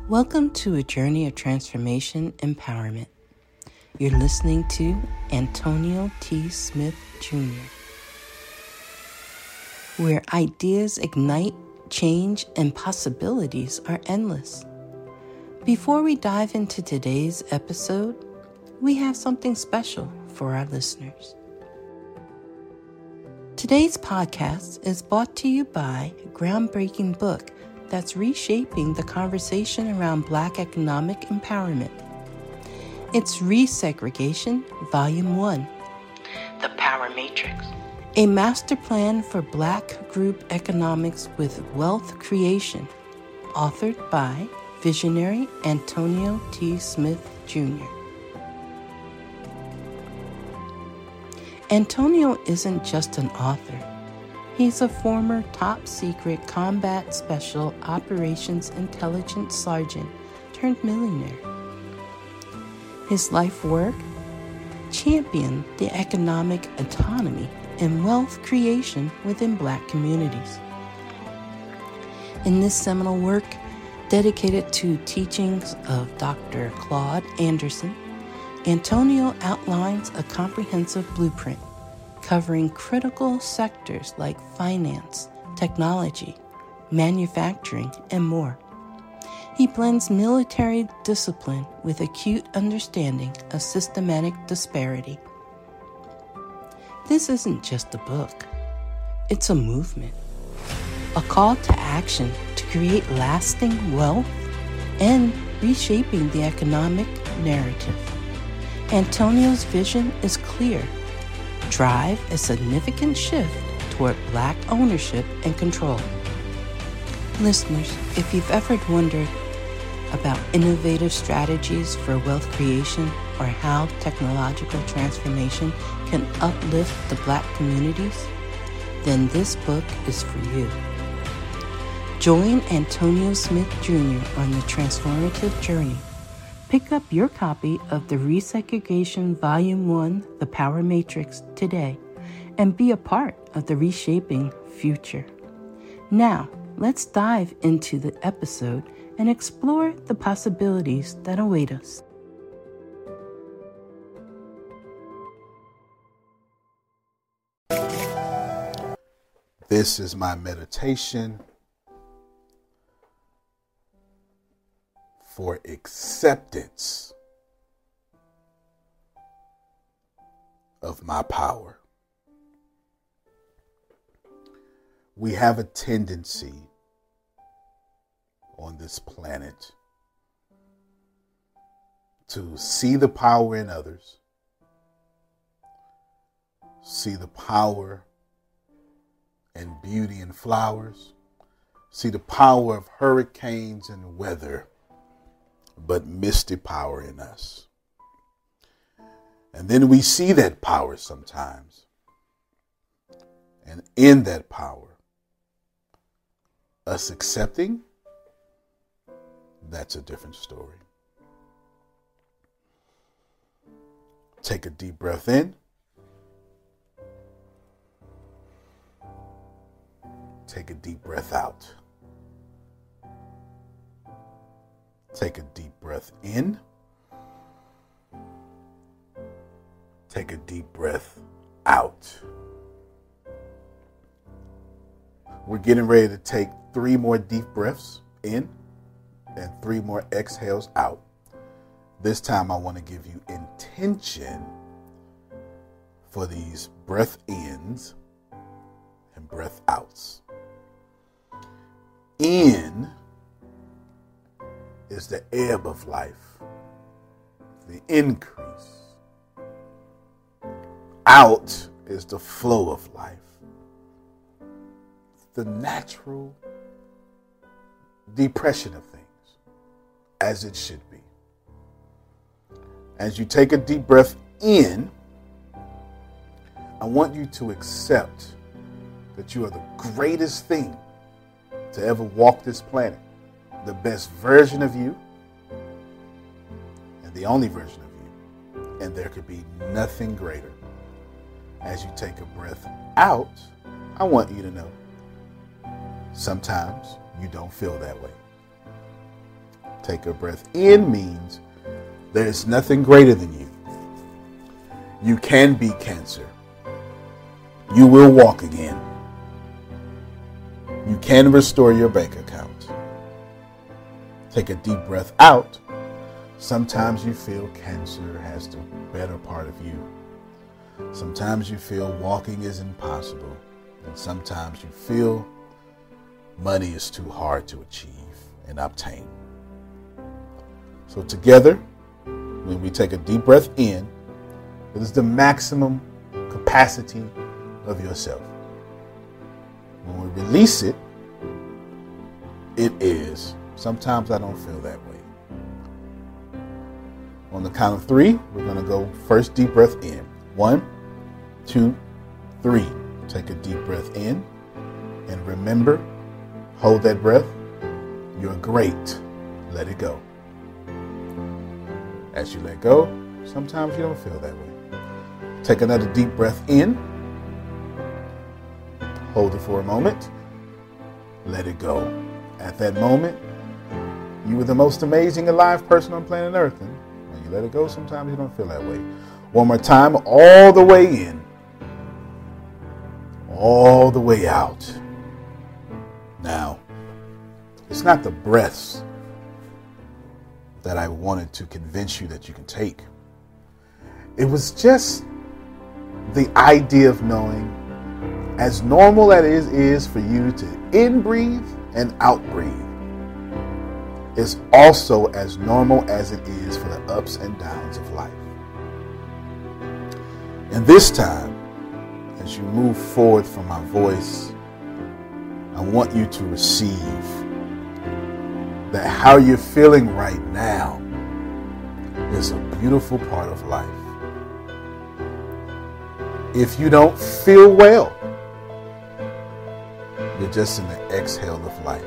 Welcome to a journey of transformation empowerment. You're listening to Antonio T. Smith Jr., where ideas ignite, change, and possibilities are endless. Before we dive into today's episode, we have something special for our listeners. Today's podcast is brought to you by a groundbreaking book that's reshaping the conversation around Black economic empowerment. It's Resegregation, Volume 1, The Power Matrix, a master plan for Black group economics with wealth creation, authored by visionary Antonio T. Smith Jr. Antonio isn't just an author. He's a former top-secret combat special operations intelligence sergeant turned millionaire. His life work championed the economic autonomy and wealth creation within Black communities. In this seminal work, dedicated to teachings of Dr. Claude Anderson, Antonio outlines a comprehensive blueprint covering critical sectors like finance, technology, manufacturing, and more. He blends military discipline with acute understanding of systematic disparity. This isn't just a book. It's a movement, a call to action to create lasting wealth and reshaping the economic narrative. Antonio's vision is clear. Drive a significant shift toward Black ownership and control. Listeners, if you've ever wondered about innovative strategies for wealth creation or how technological transformation can uplift the Black communities, then this book is for you. Join Antonio Smith Jr. on the transformative journey. Pick up your copy of the Resegregation Volume 1, The Power Matrix, today and be a part of the reshaping future. Now, let's dive into the episode and explore the possibilities that await us. This is my meditation for acceptance of my power. We have a tendency on this planet to see the power in others, see the power and beauty in flowers, see the power of hurricanes and weather, but miss the power in us. And then we see that power sometimes. And in that power, us accepting, that's a different story. Take a deep breath in. Take a deep breath out. Take a deep breath in. Take a deep breath out. We're getting ready to take 3 more deep breaths in and 3 more exhales out. This time I want to give you intention for these breath ins and breath outs. In is the ebb of life, the increase. Out is the flow of life, the natural depression of things, as it should be. As you take a deep breath in, I want you to accept that you are the greatest thing to ever walk this planet. The best version of you and the only version of you. And there could be nothing greater. As you take a breath out, I want you to know sometimes you don't feel that way. take a breath in means there is nothing greater than you. You can beat cancer. You will walk again. You can restore your bank account. Take a deep breath out. Sometimes you feel cancer has the better part of you. Sometimes you feel walking is impossible. And sometimes you feel money is too hard to achieve and obtain. So together, when we take a deep breath in, it is the maximum capacity of yourself. When we release it, it is. Sometimes I don't feel that way. On the count of 3, we're going to go first deep breath in. 1, 2, 3. Take a deep breath in. And remember, hold that breath. You're great. Let it go. As you let go, sometimes you don't feel that way. Take another deep breath in. Hold it for a moment. Let it go. At that moment, you were the most amazing alive person on planet Earth. And when you let it go, sometimes you don't feel that way. One more time, all the way in. All the way out. Now, it's not the breaths that I wanted to convince you that you can take. It was just the idea of knowing, as normal as it is for you to in-breathe and out-breathe, is also as normal as it is for the ups and downs of life. And this time, as you move forward from my voice, I want you to receive that how you're feeling right now is a beautiful part of life. If you don't feel well, you're just in the exhale of life.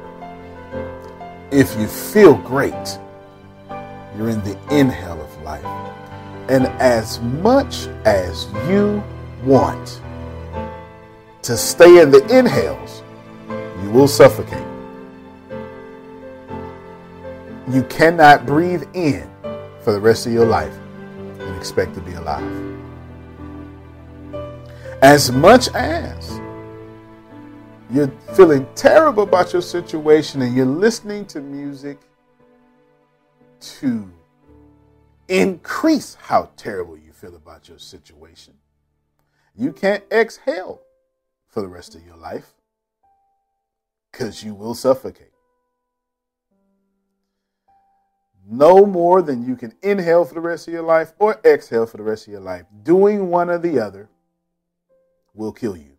If you feel great, you're in the inhale of life. And as much as you want to stay in the inhales, you will suffocate. You cannot breathe in for the rest of your life and expect to be alive. As much as you're feeling terrible about your situation and you're listening to music to increase how terrible you feel about your situation, you can't exhale for the rest of your life because you will suffocate. No more than you can inhale for the rest of your life or exhale for the rest of your life. Doing one or the other will kill you.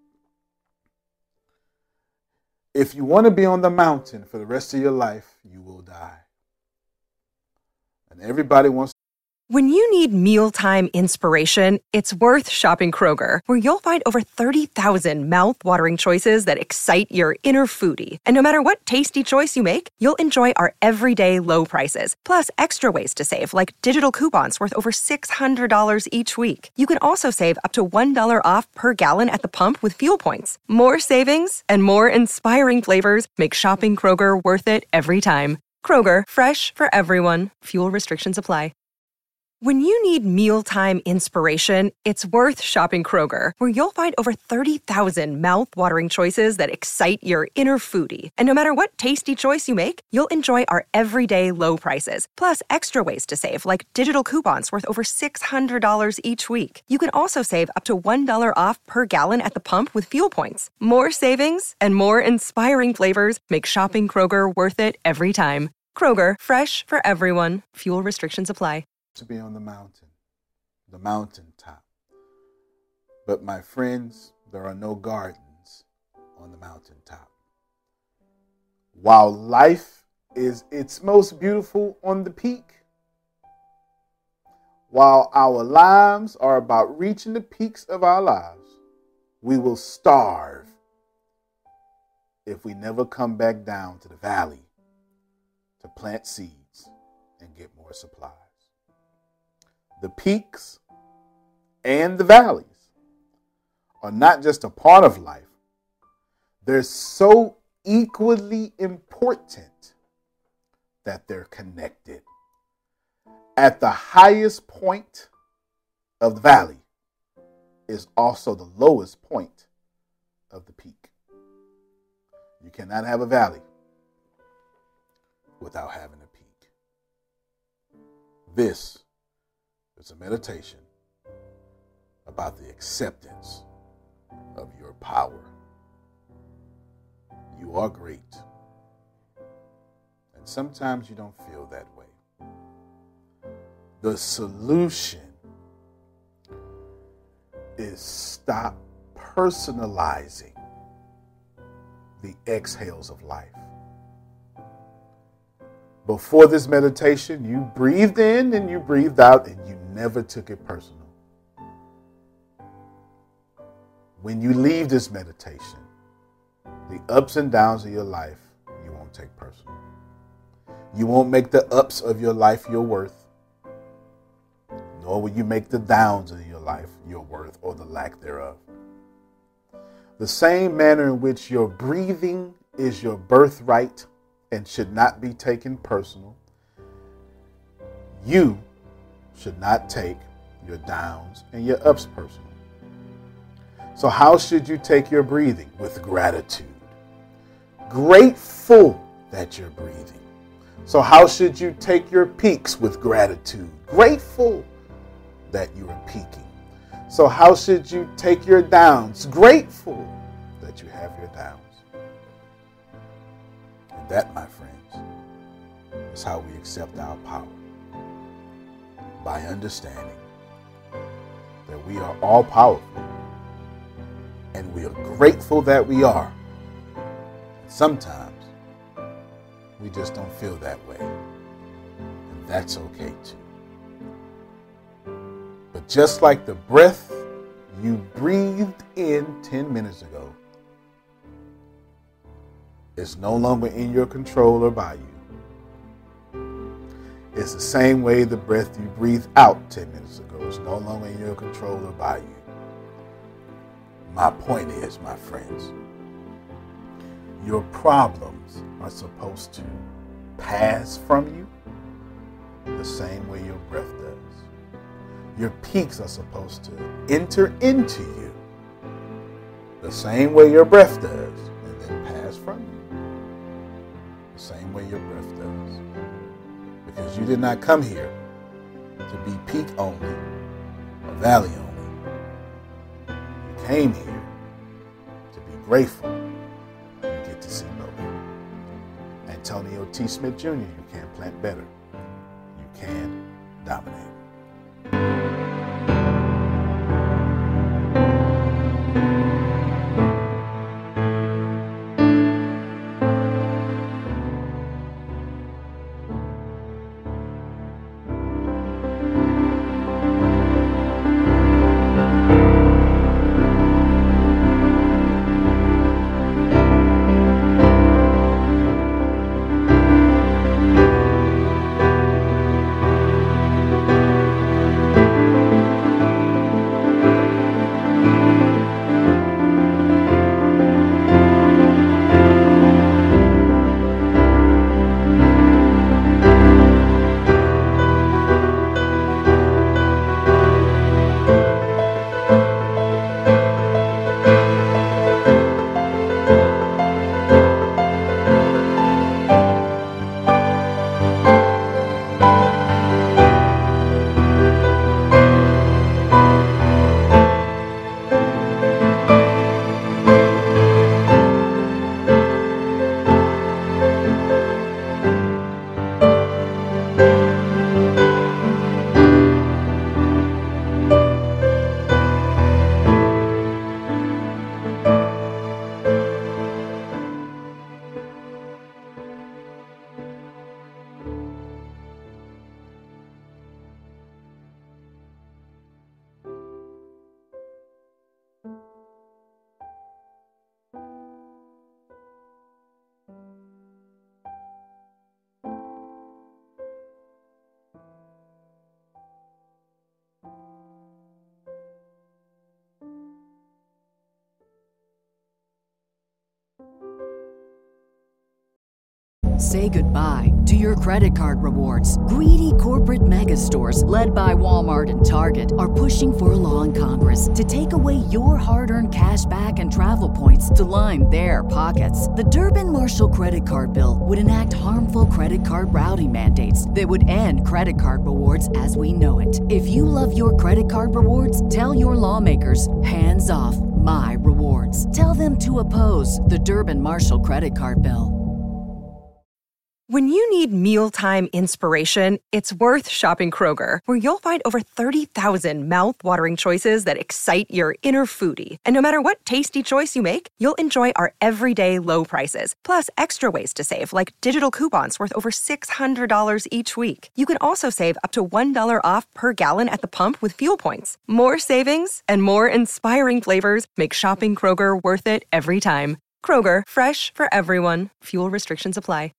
If you want to be on the mountain for the rest of your life, you will die. And everybody wants. When you need mealtime inspiration, it's worth shopping Kroger, where you'll find over 30,000 mouth-watering choices that excite your inner foodie. And no matter what tasty choice you make, you'll enjoy our everyday low prices, plus extra ways to save, like digital coupons worth over $600 each week. You can also save up to $1 off per gallon at the pump with fuel points. More savings and more inspiring flavors make shopping Kroger worth it every time. Kroger, fresh for everyone. Fuel restrictions apply. When you need mealtime inspiration, it's worth shopping Kroger, where you'll find over 30,000 mouth-watering choices that excite your inner foodie. And no matter what tasty choice you make, you'll enjoy our everyday low prices, plus extra ways to save, like digital coupons worth over $600 each week. You can also save up to $1 off per gallon at the pump with fuel points. More savings and more inspiring flavors make shopping Kroger worth it every time. Kroger, fresh for everyone. Fuel restrictions apply. To be on the mountaintop. But my friends, there are no gardens on the mountaintop. While life is its most beautiful on the peak, while our lives are about reaching the peaks of our lives, we will starve if we never come back down to the valley to plant seeds and get more supplies. The peaks and the valleys are not just a part of life. They're so equally important that they're connected. At the highest point of the valley is also the lowest point of the peak. You cannot have a valley without having a peak. This is a meditation about the acceptance of your power. You are great. And sometimes you don't feel that way. The solution is stop personalizing the exhales of life. Before this meditation, you breathed in and you breathed out and you never took it personal. When you leave this meditation, the ups and downs of your life, you won't take personal. You won't make the ups of your life your worth, nor will you make the downs of your life your worth or the lack thereof. The same manner in which your breathing is your birthright and should not be taken personal, you should not take your downs and your ups personal. So how should you take your breathing? With gratitude. Grateful that you're breathing. So how should you take your peaks? With gratitude. Grateful that you are peaking. So how should you take your downs? Grateful that you have your downs. And that, my friends, is how we accept our power. By understanding that we are all powerful. And we are grateful that we are. Sometimes we just don't feel that way. And that's okay too. But just like the breath you breathed in 10 minutes ago is no longer in your control or by you, it's the same way the breath you breathed out 10 minutes ago is no longer in your control or by you. My point is, my friends, your problems are supposed to pass from you the same way your breath does. Your peaks are supposed to enter into you the same way your breath does and then pass from you the same way your breath does. Because you did not come here to be peak only or valley only. You came here to be grateful. You get to see both. Antonio T. Smith Jr., you can plant better. You can dominate. Say goodbye to your credit card rewards. Greedy corporate mega stores, led by Walmart and Target, are pushing for a law in Congress to take away your hard-earned cash back and travel points to line their pockets. The Durbin-Marshall credit card bill would enact harmful credit card routing mandates that would end credit card rewards as we know it. If you love your credit card rewards, tell your lawmakers, hands off my rewards. Tell them to oppose the Durbin-Marshall credit card bill. When you need mealtime inspiration, it's worth shopping Kroger, where you'll find over 30,000 mouth-watering choices that excite your inner foodie. And no matter what tasty choice you make, you'll enjoy our everyday low prices, plus extra ways to save, like digital coupons worth over $600 each week. You can also save up to $1 off per gallon at the pump with fuel points. More savings and more inspiring flavors make shopping Kroger worth it every time. Kroger, fresh for everyone. Fuel restrictions apply.